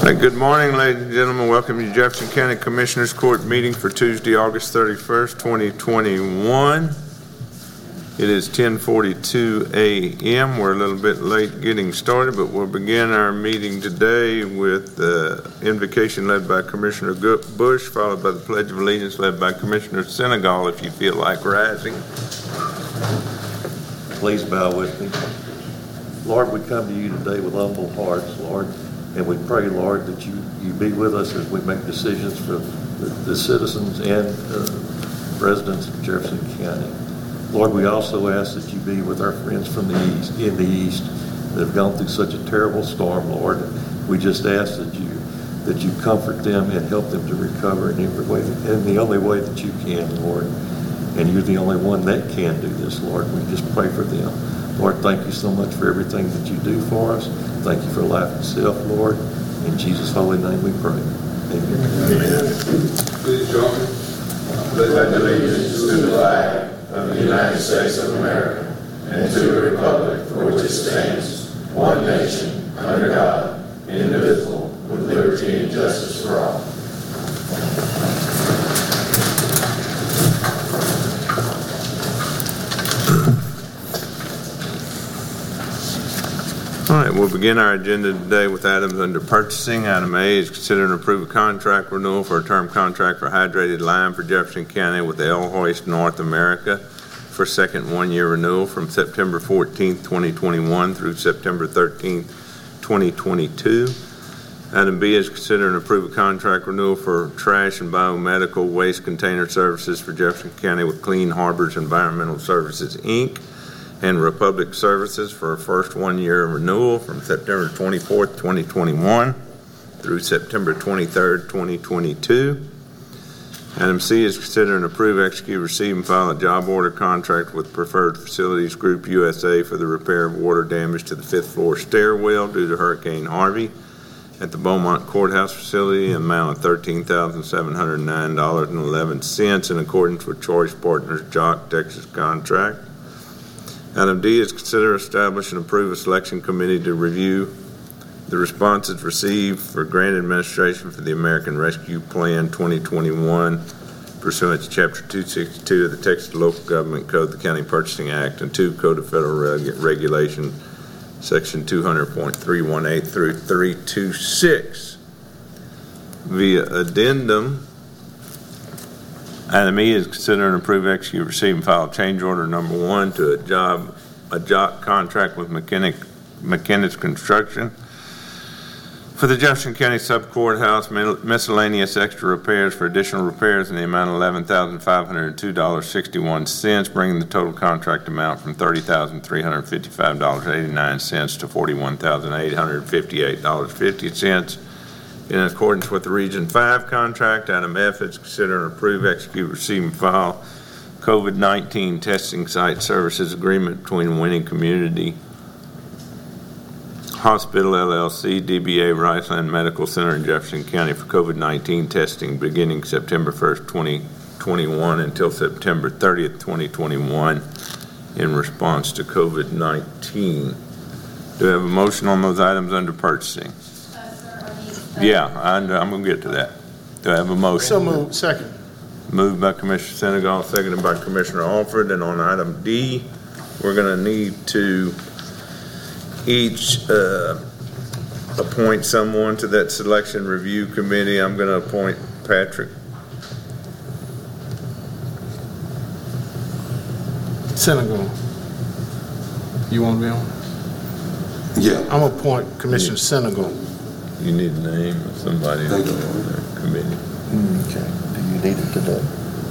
Right, good morning, ladies and gentlemen. Welcome to Jefferson County Commissioners Court meeting for Tuesday, August 31st, 2021. It is 10:42 a.m. We're a little bit late getting started, but we'll begin our meeting today with the invocation led by Commissioner Bush, followed by the Pledge of Allegiance led by Commissioner Senegal, if you feel like rising. Please bow with me. Lord, we come to you today with humble hearts, Lord, and we pray, Lord, that you be with us as we make decisions for the citizens and residents of Jefferson County. Lord, we also ask that you be with our friends from in the East that have gone through such a terrible storm, Lord. We just ask that you comfort them and help them to recover in every way, in the only way that you can, Lord. And you're the only one that can do this, Lord. We just pray for them. Lord, thank you so much for everything that you do for us. Thank you for life itself, Lord. In Jesus' holy name we pray. Amen. Amen. Please join me. Pledge allegiance to the flag of the United States of America and to the republic for which it stands, one nation, under God, indivisible, with liberty and justice for all. All right, we'll begin our agenda today with items under purchasing. Item A is consider and approve a contract renewal for a term contract for hydrated lime for Jefferson County with El Hoist North America for second one-year renewal from September 14th, 2021 through September 13th, 2022. Item B is consider and approve a contract renewal for trash and biomedical waste container services for Jefferson County with Clean Harbors Environmental Services, Inc., and Republic Services for a first one-year renewal from September 24th, 2021 through September 23rd, 2022. Item C is consider and approve, execute, receive, and file a job order contract with Preferred Facilities Group USA for the repair of water damage to the fifth floor stairwell due to Hurricane Harvey at the Beaumont Courthouse facility, an amount of $13,709.11 in accordance with Choice Partners Jock Texas contract. Item D is consider establish and approve a selection committee to review the responses received for grant administration for the American Rescue Plan 2021 pursuant to Chapter 262 of the Texas Local Government Code, the County Purchasing Act, and 2 Code of Federal Regulation, Section 200.318 through 326. Via addendum, Item E is consider and approve, execute, receive, and file change order number 1 to a jock contract with McKinnis Construction for the Jefferson County Sub-Courthouse miscellaneous extra repairs for additional repairs in the amount of $11,502.61, bringing the total contract amount from $30,355.89 to $41,858.50. In accordance with the Region 5 contract. Item F is consider and approve, execute, receive, and file COVID-19 testing site services agreement between Winning Community Hospital, LLC, DBA Riceland Medical Center in Jefferson County for COVID-19 testing beginning September 1st, 2021 until September 30th, 2021 in response to COVID-19. Do I have a motion on those items under purchasing? Yeah, I'm going to get to that. Do I have a motion? So moved. Second. Moved by Commissioner Senegal, seconded by Commissioner Alford. And on item D, we're going to need to each appoint someone to that selection review committee. I'm going to appoint Patrick. Senegal. You want to be on? Yeah. I'm going to appoint Commissioner Senegal. You need a name of somebody to go on that committee. Okay. Do you need it today?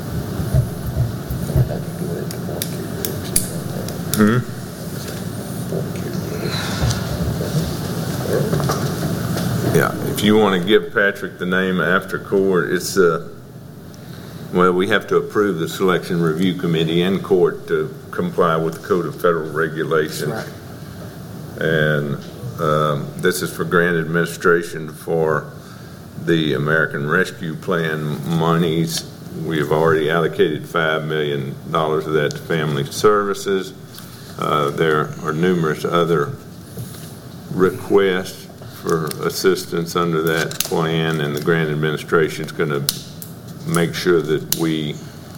Yeah, if you want to give Patrick the name after court, it's well, we have to approve the selection review committee in court to comply with the Code of Federal Regulations. That's right. And this is for grant administration for the American Rescue Plan monies. We have already allocated $5 million of that to family services. There are numerous other requests for assistance under that plan, and the grant administration is going to make sure that we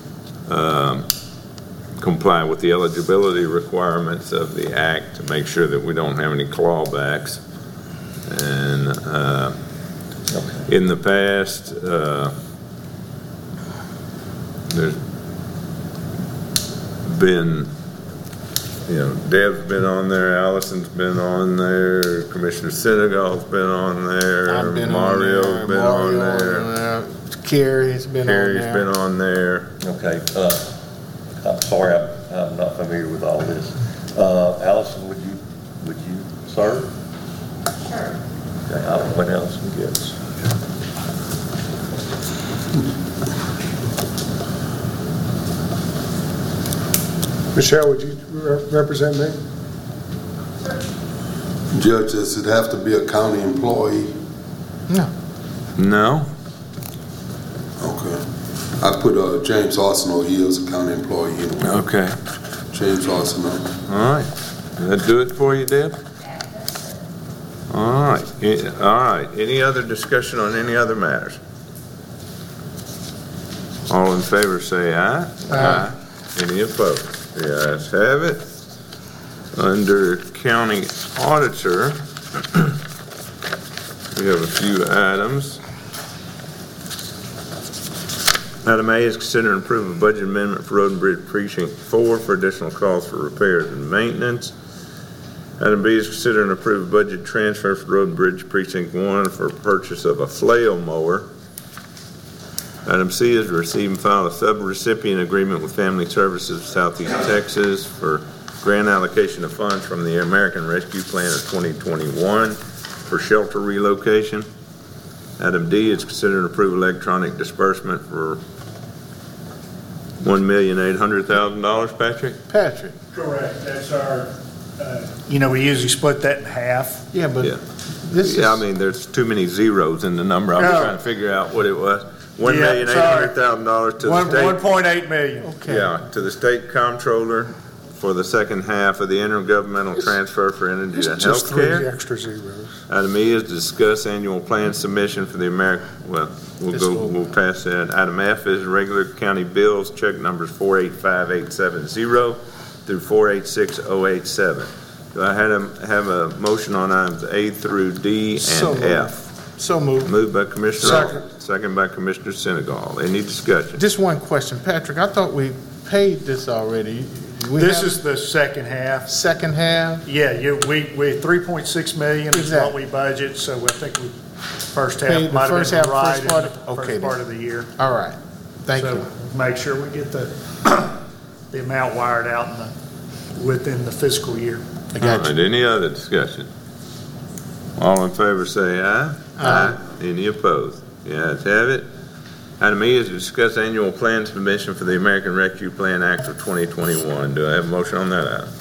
comply with the eligibility requirements of the act to make sure that we don't have any clawbacks. And in the past, there's been, Deb's been on there, Allison's been on there, Commissioner Senegal's been on there, I've been Mario's been on there, Carrie's been Carrie's on there. been on there. Okay, I'm sorry, I'm not familiar with all this. Allison, would you serve? Sure. Okay, I'll when Allison gets. Michelle, would you represent me? Judge, does it have to be a county employee? No? Okay. I put James Arsenault, he is a county employee anyway. Okay. James Arsenault. All right. Does that do it for you, Deb? All right. All right. Any other discussion on any other matters? All in favor say aye. Aye. Any opposed? The ayes have it. Under county auditor, we have a few items. Item A is consider and approve a budget amendment for Road and Bridge Precinct 4 for additional costs for repairs and maintenance. Item B is consider and approve a budget transfer for Road and Bridge Precinct 1 for purchase of a flail mower. Item C is to receive and file a sub-recipient agreement with Family Services of Southeast Texas for grant allocation of funds from the American Rescue Plan of 2021 for shelter relocation. Item D is consider and approve electronic disbursement for $1,800,000. Patrick? Correct. That's our, we usually split that in half. Yeah, but Yeah. this Yeah, I is, mean, there's too many zeros in the number. I'm just trying to figure out what it was. $1,800,000 to the state. 1.8 million. okay. Yeah, to the state comptroller for the second half of the intergovernmental transfer for energy and Just three healthcare. extra zeros. Item E is to discuss annual plan submission for the we'll pass that. Item F is regular county bills, check numbers 485870 through 486087. Do I have a motion on items A through D and So moved. F? So moved. Moved by Commissioner Second. Hall, second by Commissioner Senegal. Any discussion? Just one question, Patrick. I thought we paid this already. This is the second half. second half. Yeah, we 3.6 million is what Exactly. we budget, so I think we first Paid half the might have first been half, right first in part? the Okay, first part then. of the year. All right. Thank So you. make sure we get the amount wired out within the fiscal year. I got All you. right, any other discussion? All in favor say aye. Aye. Any opposed? The ayes have it. Item E is to discuss annual plan submission for the American Rescue Plan Act of 2021. Do I have a motion on that item?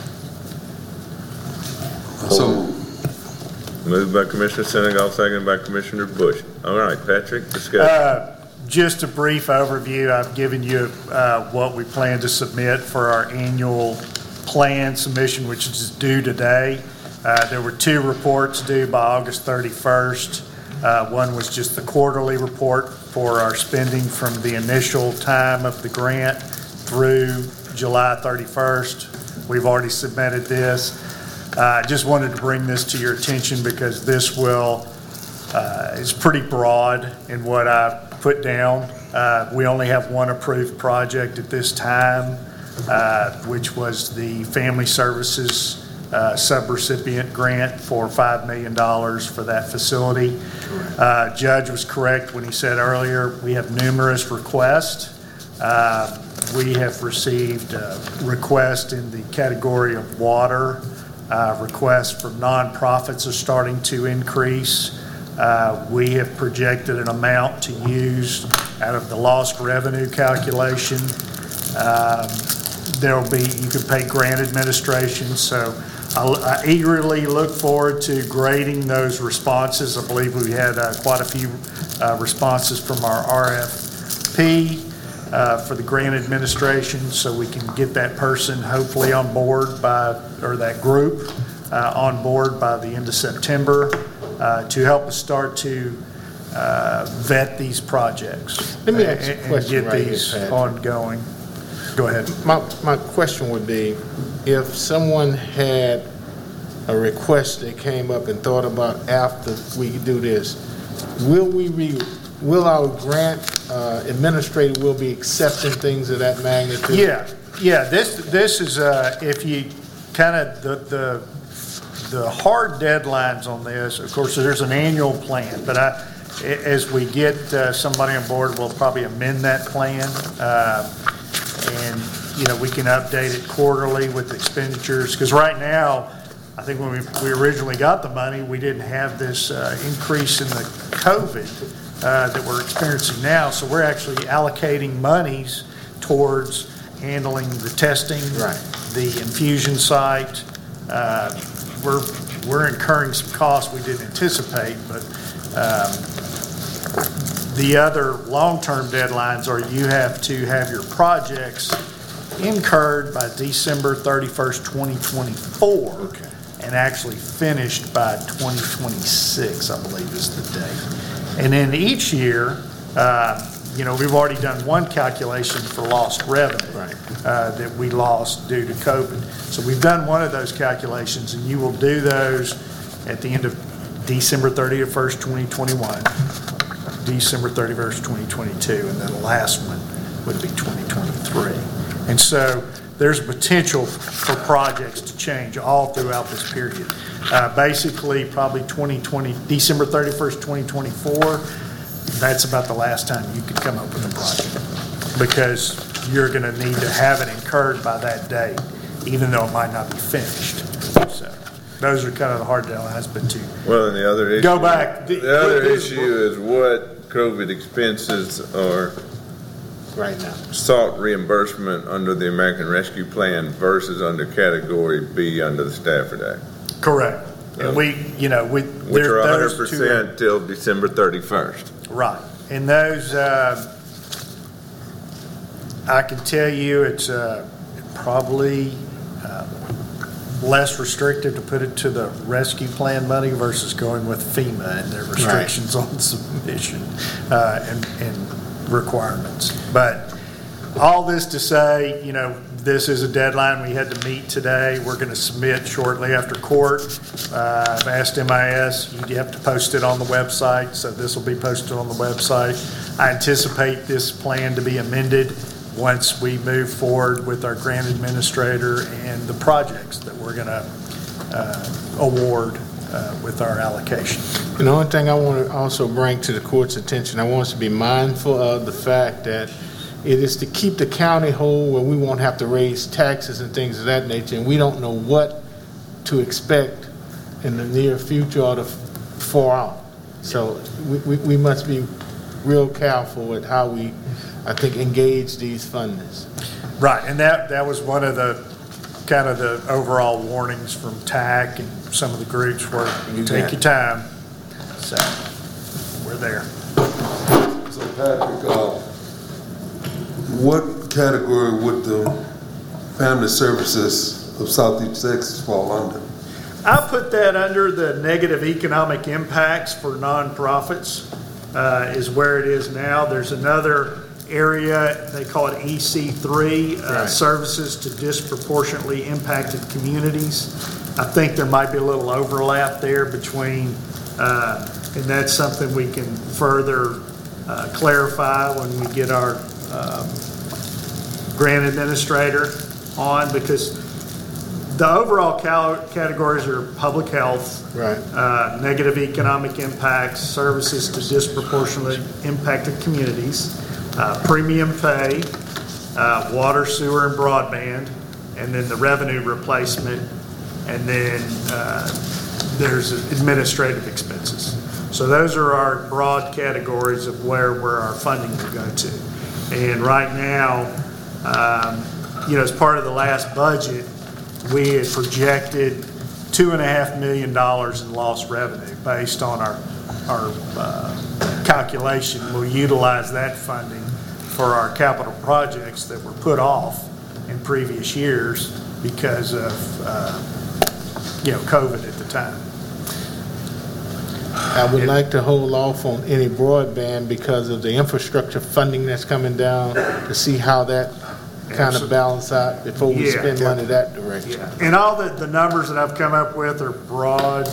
So, Moved by Commissioner Senegal, seconded by Commissioner Bush. All right, Patrick, discussion. Just a brief overview. I've given you what we plan to submit for our annual plan submission, which is due today. There were two reports due by August 31st. One was just the quarterly report for our spending from the initial time of the grant through July 31st. We've already submitted this. I just wanted to bring this to your attention because this is pretty broad in what I've put down. We only have one approved project at this time, which was the Family Services subrecipient grant for $5 million for that facility. Judge was correct when he said earlier, we have numerous requests. We have received requests in the category of water. Requests from nonprofits are starting to increase. We have projected an amount to use out of the lost revenue calculation. You could pay grant administration, so I eagerly look forward to grading those responses. I believe we had quite a few responses from our RFP for the grant administration, so we can get that person hopefully on board that group on board by the end of September. to help us start to vet these projects. Let me ask you a and question get right here, these Patrick. ongoing. Go ahead. My question would be, if someone had a request that came up and thought about after we do this, will our grant administrator will be accepting things of that magnitude? Yeah. This is if you kind of the hard deadlines on this. Of course, there's an annual plan, but as we get somebody on board, we'll probably amend that plan, and we can update it quarterly with expenditures. Because right now, I think when we originally got the money, we didn't have this increase in the COVID that we're experiencing now. So we're actually allocating monies towards handling the testing, right, the infusion site. We're incurring some costs we didn't anticipate, but the other long-term deadlines are you have to have your projects incurred by December 31st, 2024. Okay. And actually finished by 2026, I believe is the date. And then each year, we've already done one calculation for lost revenue, right, that we lost due to COVID. So we've done one of those calculations, and you will do those at the end of December 31st, 2021, December 31st, 2022, and then the last one would be 2023. And so there's potential for projects to change all throughout this period. Basically, probably December 31st, 2024, that's about the last time you could come up with a project, because you're going to need to have it incurred by that date, even though it might not be finished. So those are kind of the hard deadlines, but Well, and the other issue. go back. The other issue is what COVID expenses are right now. sought reimbursement under the American Rescue Plan versus under Category B under the Stafford Act. Correct. And which are 100% till December 31st. Right. And those, I can tell you it's probably less restrictive to put it to the rescue plan money versus going with FEMA and their restrictions on submission and requirements. But all this to say, this is a deadline we had to meet today. We're going to submit shortly after court. I've asked MIS, you have to post it on the website, so this will be posted on the website. I anticipate this plan to be amended once we move forward with our grant administrator and the projects that we're going to award with our allocation. And the only thing I want to also bring to the court's attention, I want us to be mindful of the fact that it is to keep the county whole, where we won't have to raise taxes and things of that nature, and we don't know what to expect in the near future or the far out. So we must be real careful with how we, I think, engage these funders. Right, and that was one of the kind of the overall warnings from TAC and some of the groups where you take your time. So we're there. So Patrick, what category would the Family Services of Southeast Texas fall under? I put that under the negative economic impacts for nonprofits, is where it is now. There's another area, they call it EC3, services to disproportionately impacted communities. I think there might be a little overlap there between, and that's something we can further clarify when we get our grant administrator on, because the overall categories are public health, negative economic impacts, services to disproportionately impacted communities, premium pay, water, sewer, and broadband, and then the revenue replacement, and then there's administrative expenses. So those are our broad categories of where our funding will go to. And right now, as part of the last budget, we had projected $2.5 million in lost revenue based on our calculation. We'll utilize that funding for our capital projects that were put off in previous years because of COVID at the time. I would like to hold off on any broadband because of the infrastructure funding that's coming down, to see how that kind of balance out before we Yeah. spend money that direction. Yeah, and all the numbers that I've come up with are broad,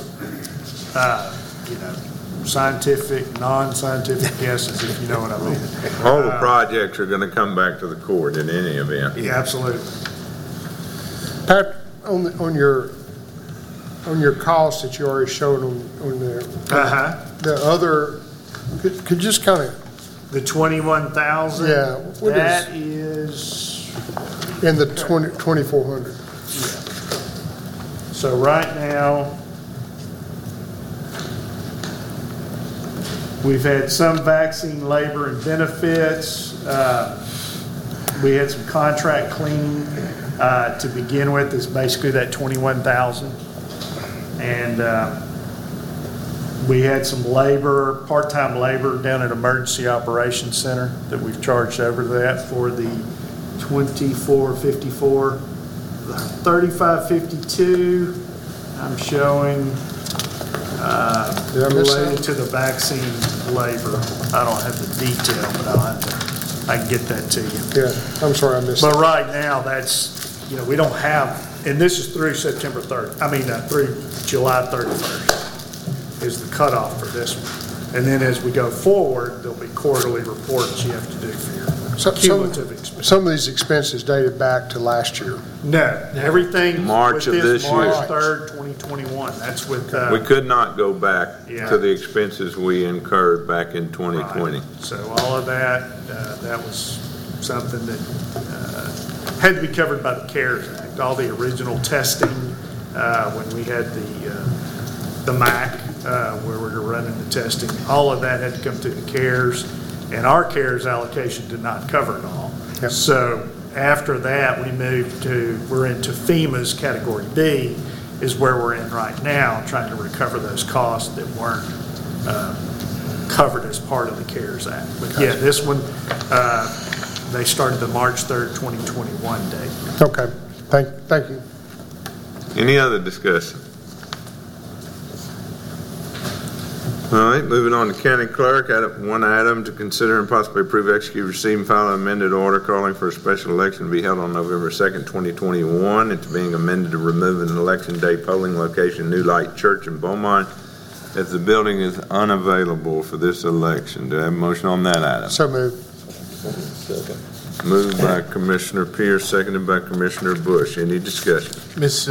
scientific, non-scientific guesses, if you know what I mean. All the projects are gonna come back to the court in any event. Yeah, absolutely. Pat, on your costs that you already showed on the other, could you just kind of, The 21,000? Yeah, what That is, in the 2,400? so right now, we've had some vaccine, labor, and benefits. We had some contract cleaning to begin with. It's basically that 21,000. And we had some labor, part-time labor down at Emergency Operations Center that we've charged over that for the 2454. The 3552, I'm showing Did I miss related that? to the vaccine labor. I don't have the detail, but I can get that to you. Yeah, I'm sorry, I missed But that. right now, that's, we don't have, and this is through September 3rd, through July 31st is the cutoff for this one. And then as we go forward, there'll be quarterly reports you have to do for your cumulative expense. Some of these expenses dated back to last year. No, everything March with of this year. March 3rd, 2021, that's with, We could not go back Yeah. to the expenses we incurred back in 2020. right. So all of that, that was something that had to be covered by the CARES Act. All the original testing, when we had the MAC, where we were running the testing, all of that had to come through the CARES, and our CARES allocation did not cover it all. Yep. So after that, we're into FEMA's Category B, is where we're in right now, trying to recover those costs that weren't covered as part of the CARES Act. But yeah, this one, they started the March 3rd, 2021 date. Okay, thank you. Any other discussion? All right, moving on to county clerk. One item to consider and possibly approve, execute, receive, and file an amended order calling for a special election to be held on November 2nd, 2021. It's being amended to remove an election day polling location, New Light Church in Beaumont, as the building is unavailable for this election. Do I have a motion on that item? So moved. Moved by Commissioner Pierce, seconded by Commissioner Bush. Any discussion? Miss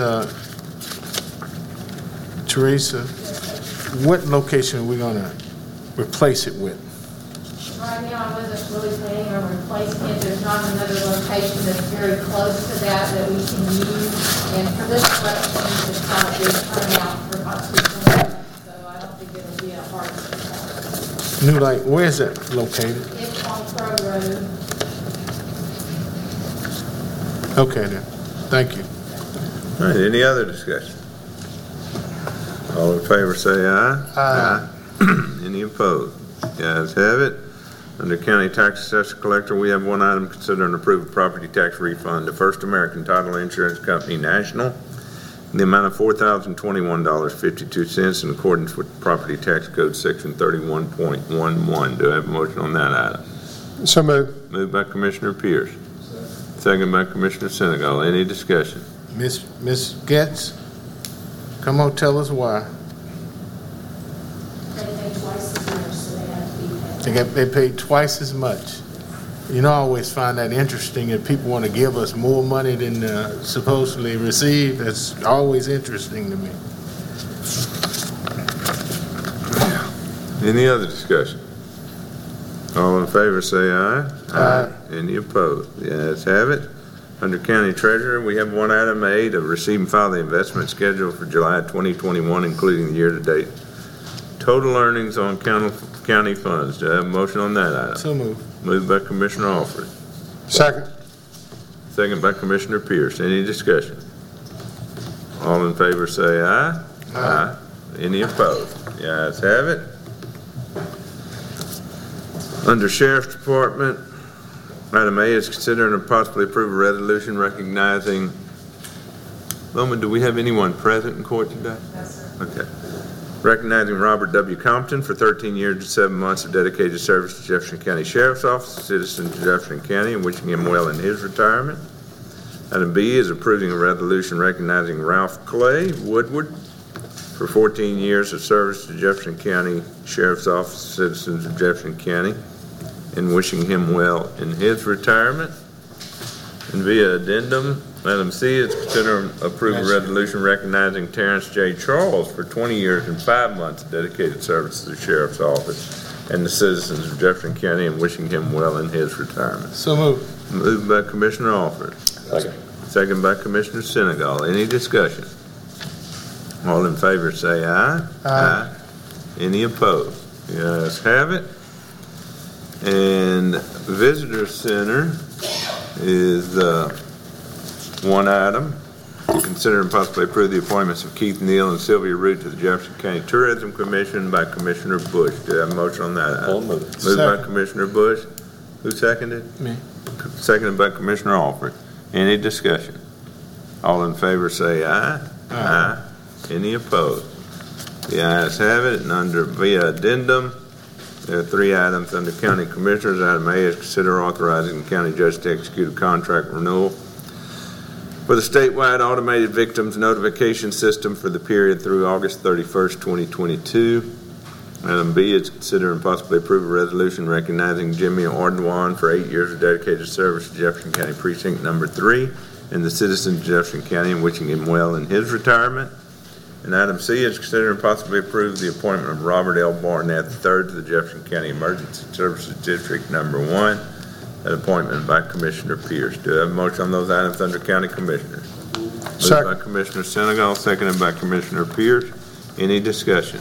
Teresa, what location are we gonna replace it with? Right now, I wasn't really planning on replacing it. There's not another location that's very close to that we can use. And for this election, it's not a big turnout for about 2 minutes, so I don't think it'll be a hard success. New Light, where is that located? It's on Crow Road. Okay then, thank you. All right, any other discussion? All in favor say aye. Aye. Any opposed? The ayes have it. Under County Tax Assessor Collector, we have one item, consider and approve a property tax refund to First American Title Insurance Company National in the amount of $4,021.52 in accordance with Property Tax Code Section 31.11. Do I have a motion on that item? So moved. Moved by Commissioner Pierce. Second by Commissioner Senegal. Any discussion? Miss Getz, come on, tell us why. They pay twice as much, so they have to be paid. They paid twice as much. You know, I always find that interesting, that people want to give us more money than supposedly receive. That's always interesting to me. Any other discussion? All in favor say aye. Aye. Any opposed? The ayes have it. Under County Treasurer, we have one item A to receive and file the investment schedule for July 2021, including the year-to-date total earnings on county funds. Do I have a motion on that item? So moved. Moved by Commissioner Alford. Second. Second by Commissioner Pierce. Any discussion? All in favor say aye. Aye. Any opposed? The ayes have it. Under Sheriff's Department, item A is consider and possibly approve a resolution recognizing, Bowman, do we have anyone present in court today? Yes, sir. Okay. Recognizing Robert W. Compton for 13 years and 7 months of dedicated service to Jefferson County Sheriff's Office, a citizen of Jefferson County, and wishing him well in his retirement. Item B is approving a resolution recognizing Ralph Clay Woodward for 14 years of service to Jefferson County Sheriff's Office, citizens of Jefferson County, and wishing him well in his retirement. And via addendum, item C is consider approving a resolution recognizing Terrence J. Charles for 20 years and 5 months of dedicated service to the Sheriff's Office and the citizens of Jefferson County, and wishing him well in his retirement. So moved. Moved by Commissioner Alford. Second by Commissioner Senegal. Any discussion? All in favor say aye. Aye. Any opposed? The ayes have it. And Visitor Center is one item. To consider and possibly approve the appointments of Keith Neal and Sylvia Root to the Jefferson County Tourism Commission by Commissioner Bush. Do I have a motion on that item? Moved by Commissioner Bush. Who seconded? Me. Seconded by Commissioner Alford. Any discussion? All in favor say aye. Aye. Any opposed? The ayes have it. And under via addendum, there are 3 items under County Commissioners. Item A is consider authorizing the county judge to execute a contract renewal for the statewide automated victims notification system for the period through August 31st, 2022. Item B is consider and possibly approve a resolution recognizing Jimmy Ordwan for 8 years of dedicated service to Jefferson County Precinct Number 3 and the citizens of Jefferson County, and wishing him well in his retirement. And item C is consider and possibly approve the appointment of Robert L. Barnett III to the Jefferson County Emergency Services District Number 1. An appointment by Commissioner Pierce. Do I have a motion on those items under County Commissioners? Moved by Commissioner Senegal, seconded by Commissioner Pierce. Any discussion?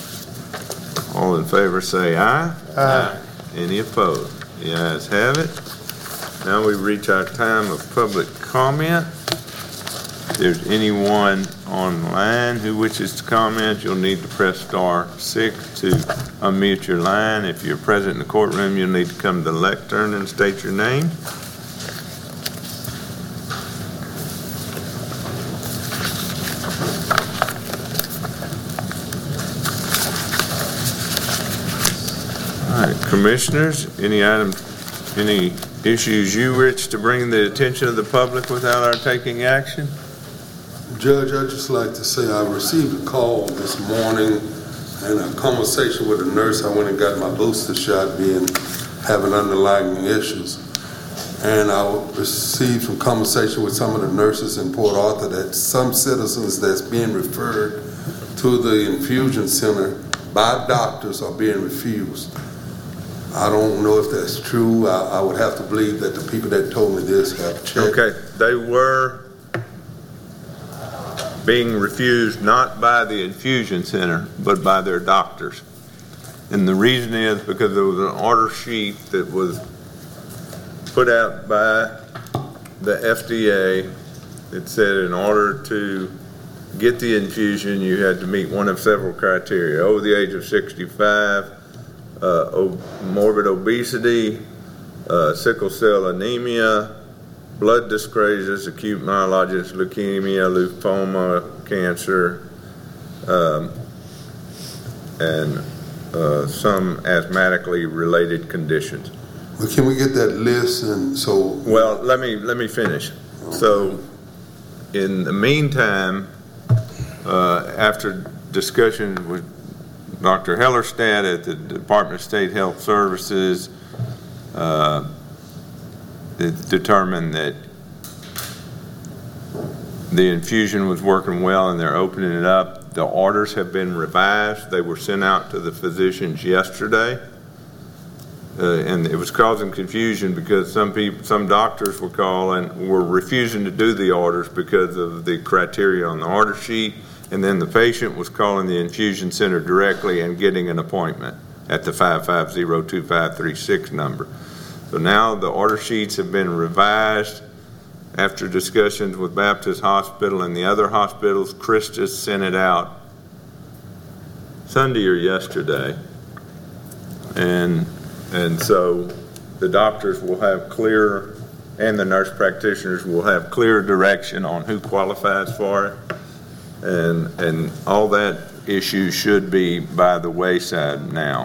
All in favor say aye. Aye. Any opposed? The ayes have it. Now we reach our time of public comment. If there's anyone online who wishes to comment, you'll need to press *6 to unmute your line. If you're present in the courtroom, you'll need to come to the lectern and state your name. All right, commissioners, any issues you wish to bring to the attention of the public without our taking action? Judge, I'd just like to say I received a call this morning and a conversation with a nurse. I went and got my booster shot, having underlying issues. And I received some conversation with some of the nurses in Port Arthur that some citizens that's being referred to the infusion center by doctors are being refused. I don't know if that's true. I would have to believe that the people that told me this have checked. Okay, they were being refused not by the infusion center, but by their doctors. And the reason is because there was an order sheet that was put out by the FDA that said in order to get the infusion, you had to meet one of several criteria: over the age of 65, morbid obesity, sickle cell anemia, blood dyscrasias, acute myelogenous leukemia, lymphoma, cancer, and some asthmatically related conditions. Well, can we get that list? And so, well, let me finish. Okay. So, in the meantime, after discussion with Dr. Hellerstedt at the Department of State Health Services, it determined that the infusion was working well and they're opening it up. The orders have been revised. They were sent out to the physicians yesterday. And it was causing confusion because some doctors were refusing to do the orders because of the criteria on the order sheet, and then the patient was calling the infusion center directly and getting an appointment at the 550-2536 number. So now the order sheets have been revised after discussions with Baptist Hospital and the other hospitals. Christus sent it out Sunday or yesterday, and so the doctors will have clear, and the nurse practitioners will have clear direction on who qualifies for it, and all that issue should be by the wayside now.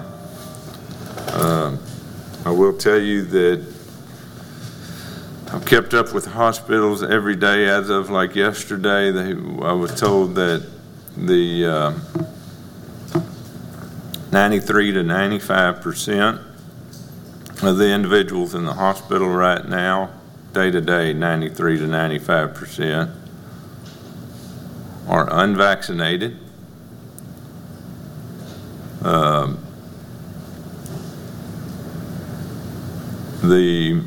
I will tell you that I've kept up with hospitals every day as of like yesterday. I was told that the 93 to 95% of the individuals in the hospital right now, day to day, 93 to 95% are unvaccinated. The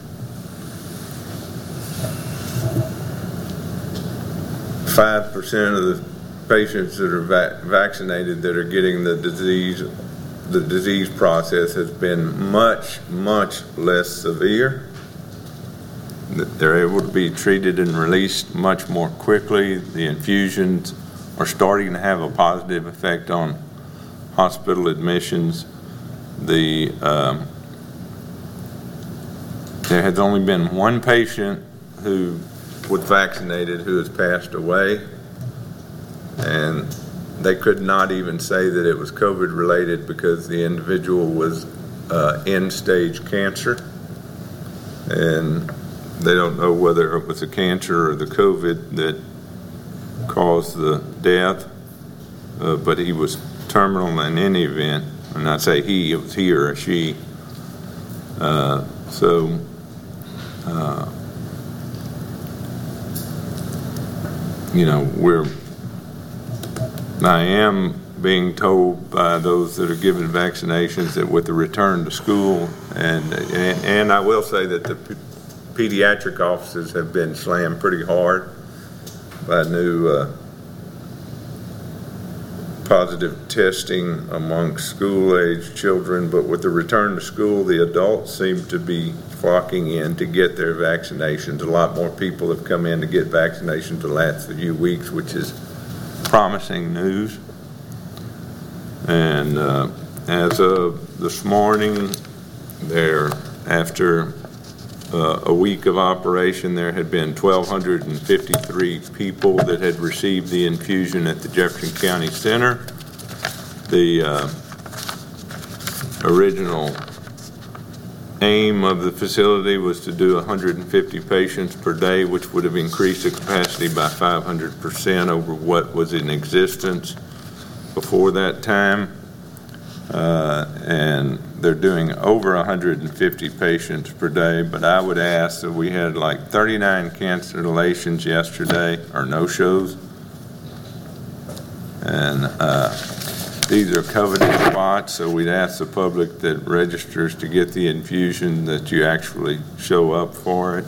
5% of the patients that are vaccinated that are getting the disease process has been much, much less severe. They're able to be treated and released much more quickly. The infusions are starting to have a positive effect on hospital admissions. There has only been one patient who was vaccinated who has passed away, and they could not even say that it was COVID related because the individual was end-stage cancer, and they don't know whether it was the cancer or the COVID that caused the death, but he was terminal in any event. And I say he, it was he or she. I am being told by those that are given vaccinations that with the return to school, and I will say that the pediatric offices have been slammed pretty hard by new positive testing amongst school-age children, but with the return to school, the adults seem to be flocking in to get their vaccinations. A lot more people have come in to get vaccinations the last few weeks, which is promising news. And as of this morning, after a week of operation, there had been 1,253 people that had received the infusion at the Jefferson County Center. The original aim of the facility was to do 150 patients per day, which would have increased the capacity by 500% over what was in existence before that time. And they're doing over 150 patients per day, but I would ask that we had like 39 cancellations yesterday, or no-shows. And these are coveted spots, so we'd ask the public that registers to get the infusion that you actually show up for it.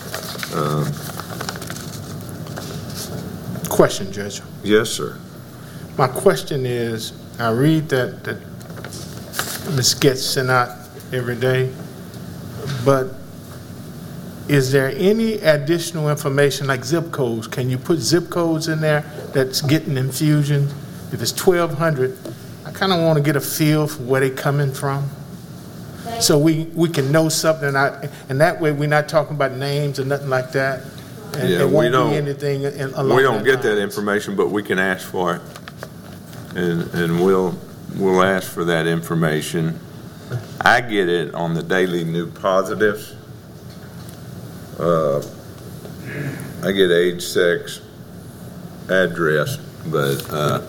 Question, Judge. Yes, sir. My question is, I read that Ms. gets sent out every day, but is there any additional information like zip codes? Can you put zip codes in there that's getting infusion? If it's 1,200, I kind of want to get a feel for where they're coming from, so we can know something. And that way we're not talking about names or nothing like that. And yeah, there won't be anything along we don't get lines. that information, but we can ask for it, and we'll ask for that information. I get it on the daily new positives. I get age, sex, address, but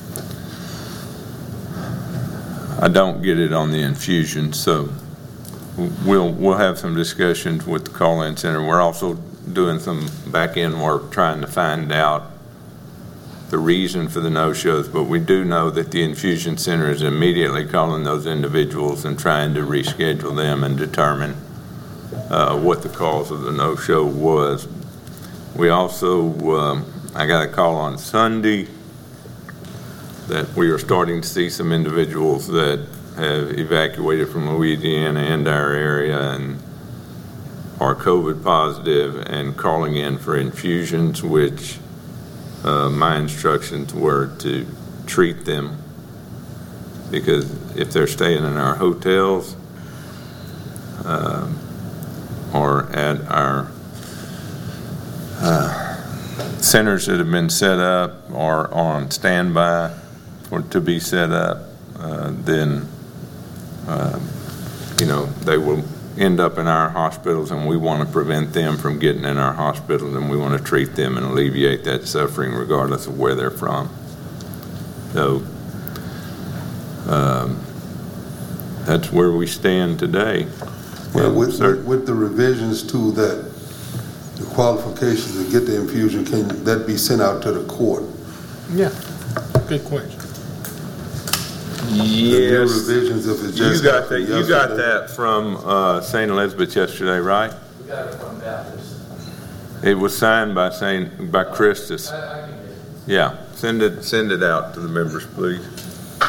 I don't get it on the infusion. So we'll have some discussions with the call-in center. We're also doing some back-end work trying to find out the reason for the no-shows, but we do know that the infusion center is immediately calling those individuals and trying to reschedule them and determine what the cause of the no-show was. We also, I got a call on Sunday that we are starting to see some individuals that have evacuated from Louisiana and our area and are COVID positive and calling in for infusions, which my instructions were to treat them, because if they're staying in our hotels or at our centers that have been set up or on standby, to be set up, then, they will end up in our hospitals, and we want to prevent them from getting in our hospitals, and we want to treat them and alleviate that suffering regardless of where they're from. So that's where we stand today. Well, with the revisions to that, the qualifications to get the infusion, can that be sent out to the court? Yeah, good question. The new revisions, if it's just You got that from St. Elizabeth yesterday, right? We got it from Baptist. It was signed by Christus. I can get it. Yeah, send it out to the members, please. Can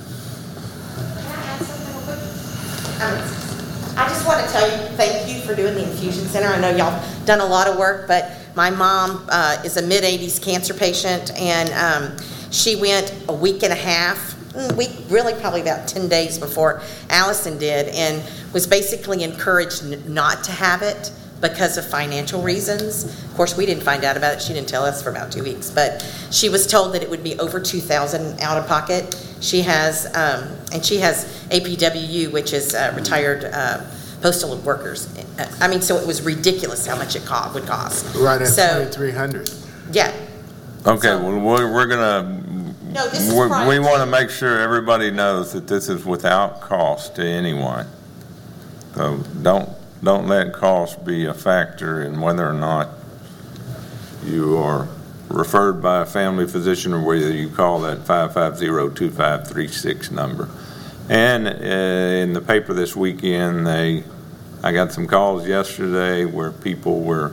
I add something real quick? I just want to tell you, thank you for doing the infusion center. I know y'all done a lot of work, but my mom is a mid-80s cancer patient, and she went a week and a half, really probably about 10 days before Allison did, and was basically encouraged not to have it because of financial reasons. Of course, we didn't find out about it. She didn't tell us for about 2 weeks, but she was told that it would be over $2,000 out of pocket. She has, and she has APWU, which is retired postal workers. So it was ridiculous how much it would cost. Right at $2,300. Yeah. Okay, well, we're gonna. No, this is we private. want to make sure everybody knows that this is without cost to anyone. So don't let cost be a factor in whether or not you are referred by a family physician or whether you call that 550-2536 number. And in the paper this weekend, I got some calls yesterday where people were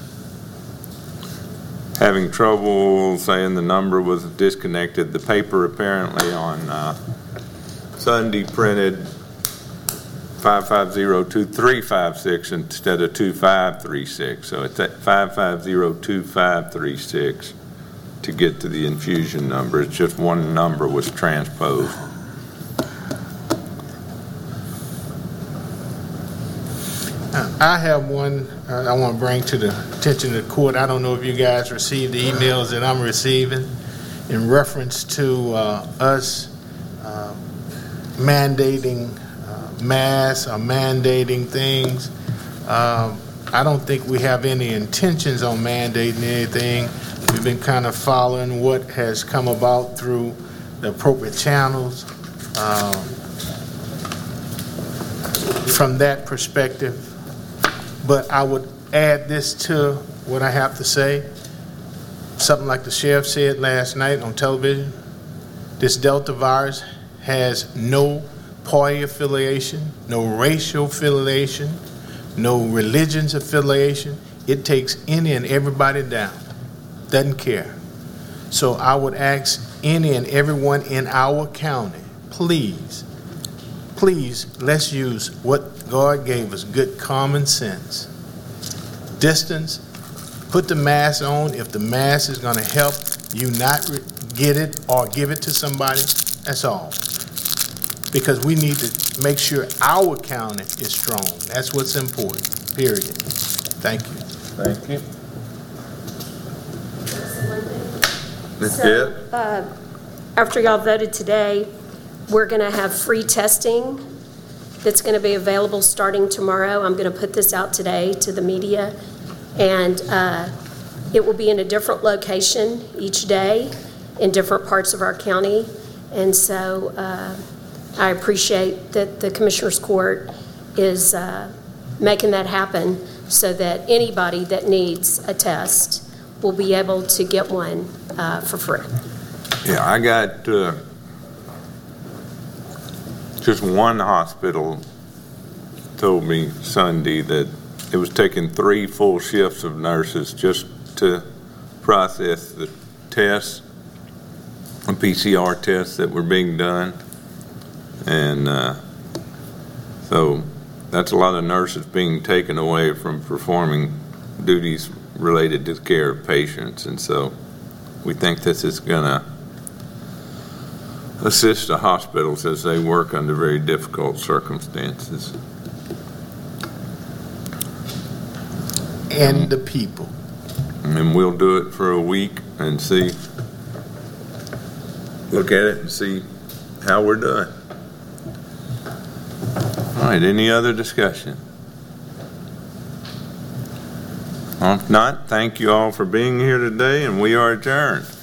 having trouble saying the number was disconnected. The paper apparently on Sunday printed 550-2356 instead of 2536. So it's at 550-2536 to get to the infusion number. It's just one number was transposed. I have one I want to bring to the attention of the court. I don't know if you guys received the emails that I'm receiving in reference to us mandating masks or mandating things. I don't think we have any intentions on mandating anything. We've been kind of following what has come about through the appropriate channels. From that perspective, but I would add this to what I have to say. Something like the sheriff said last night on television, this Delta virus has no party affiliation, no racial affiliation, no religion's affiliation. It takes any and everybody down. Doesn't care. So I would ask any and everyone in our county, please, let's use what God gave us, good common sense. Distance, put the mask on. If the mask is going to help you not get it or give it to somebody, that's all. Because we need to make sure our county is strong. That's what's important, period. Thank you. Thank you. Ms. So, after y'all voted today, we're going to have free testing that's going to be available starting tomorrow. I'm going to put this out today to the media, and it will be in a different location each day in different parts of our county. And so I appreciate that the Commissioner's Court is making that happen so that anybody that needs a test will be able to get one for free. Yeah, I got just one hospital told me Sunday that it was taking 3 full shifts of nurses just to process the tests, the PCR tests that were being done. And so that's a lot of nurses being taken away from performing duties related to the care of patients. And so we think this is going to assist the hospitals as they work under very difficult circumstances. And the people. And we'll do it for a week and see look at it and see how we're doing. All right, any other discussion? If not, thank you all for being here today, and we are adjourned.